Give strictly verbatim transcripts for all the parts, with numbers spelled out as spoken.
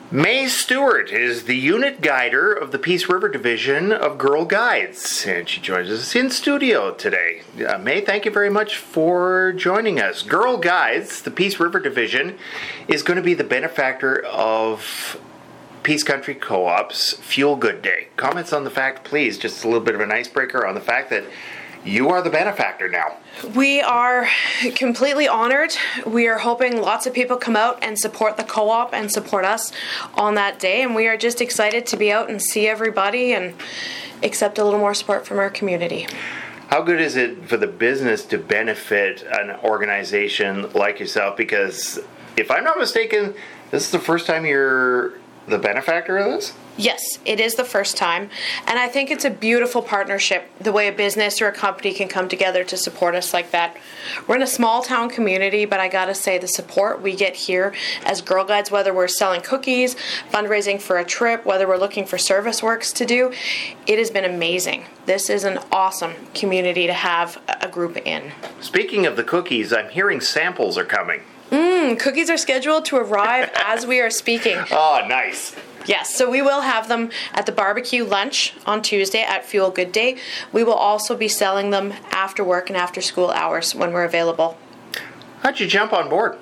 May Stewart is the unit guider of the Peace River Division of Girl Guides, and she joins us in studio today. Uh, May, thank you very much for joining us. Girl Guides, the Peace River Division, is going to be the benefactor of Peace Country Co-op's Fuel Good Day. Comments on the fact, please, just a little bit of an icebreaker on the fact that you are the benefactor now. We are completely honored. We are hoping lots of people come out and support the co-op and support us on that day. And we are just excited to be out and see everybody and accept a little more support from our community. How good is it for the business to benefit an organization like yourself? Because if I'm not mistaken, this is the first time you're the benefactor of this? Yes, it is the first time, and I think it's a beautiful partnership, the way a business or a company can come together to support us like that. We're in a small town community, but I gotta say the support we get here as Girl Guides, whether we're selling cookies, fundraising for a trip, whether we're looking for service works to do, it has been amazing. This is an awesome community to have a group in. Speaking of the cookies, I'm hearing samples are coming. Mmm, cookies are scheduled to arrive as we are speaking. Oh, nice. Yes, so we will have them at the barbecue lunch on Tuesday at Fuel Good Day. We will also be selling them after work and after school hours when we're available. How'd you jump on board?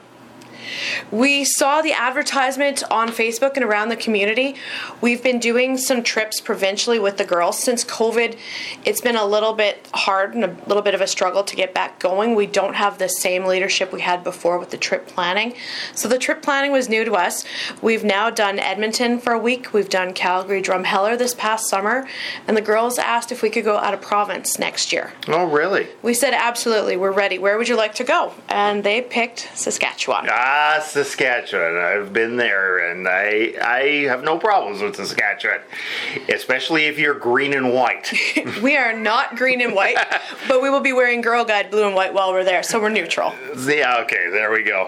We saw the advertisement on Facebook and around the community. We've been doing some trips provincially with the girls. Since COVID, it's been a little bit hard and a little bit of a struggle to get back going. We don't have the same leadership we had before with the trip planning. So the trip planning was new to us. We've now done Edmonton for a week. We've done Calgary, Drumheller this past summer. And the girls asked if we could go out of province next year. Oh, really? We said, absolutely, we're ready. Where would you like to go? And they picked Saskatchewan. Ah. Ah, Saskatchewan. I've been there, and I I have no problems with Saskatchewan, especially if you're green and white. We are not green and white, but we will be wearing Girl Guide blue and white while we're there, so we're neutral. Yeah, okay, there we go.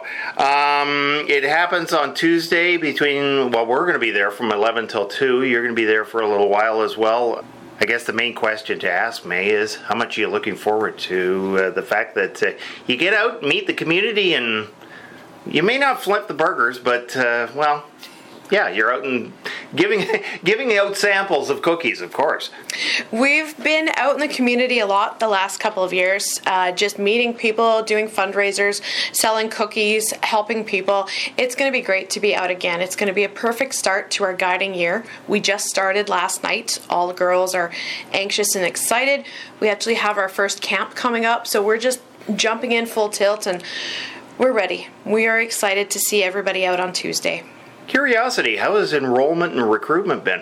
Um, it happens on Tuesday between, well, we're going to be there from eleven till two. You're going to be there for a little while as well. I guess the main question to ask, May, is how much are you looking forward to uh, the fact that uh, you get out, meet the community, and you may not flip the burgers, but, uh, well, yeah, you're out and giving giving out samples of cookies, of course. We've been out in the community a lot the last couple of years, uh, just meeting people, doing fundraisers, selling cookies, helping people. It's going to be great to be out again. It's going to be a perfect start to our guiding year. We just started last night. All the girls are anxious and excited. We actually have our first camp coming up, so we're just jumping in full tilt, and we're ready. We are excited to see everybody out on Tuesday. Curiosity, how has enrollment and recruitment been?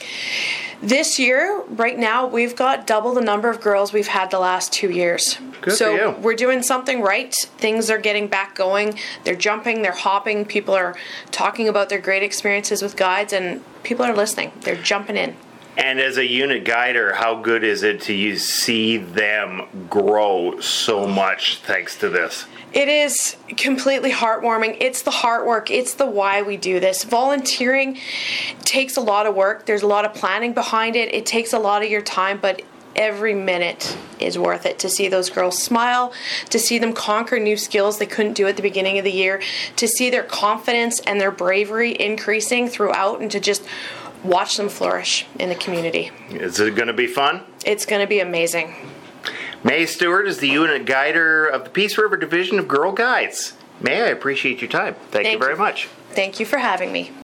This year, right now, we've got double the number of girls we've had the last two years. Good so for you. We're doing something right. Things are getting back going. They're jumping, they're hopping. People are talking about their great experiences with guides, and people are listening. They're jumping in. And as a unit guider, how good is it to you see them grow so much thanks to this? It is completely heartwarming. It's the heart work. It's the why we do this. Volunteering takes a lot of work. There's a lot of planning behind it. It takes a lot of your time, but every minute is worth it to see those girls smile, to see them conquer new skills they couldn't do at the beginning of the year, to see their confidence and their bravery increasing throughout, and to just watch them flourish in the community. Is it going to be fun? It's going to be amazing. May Stewart is the unit guider of the Peace River Division of Girl Guides. May, I appreciate your time. Thank, Thank you very you. much. Thank you for having me.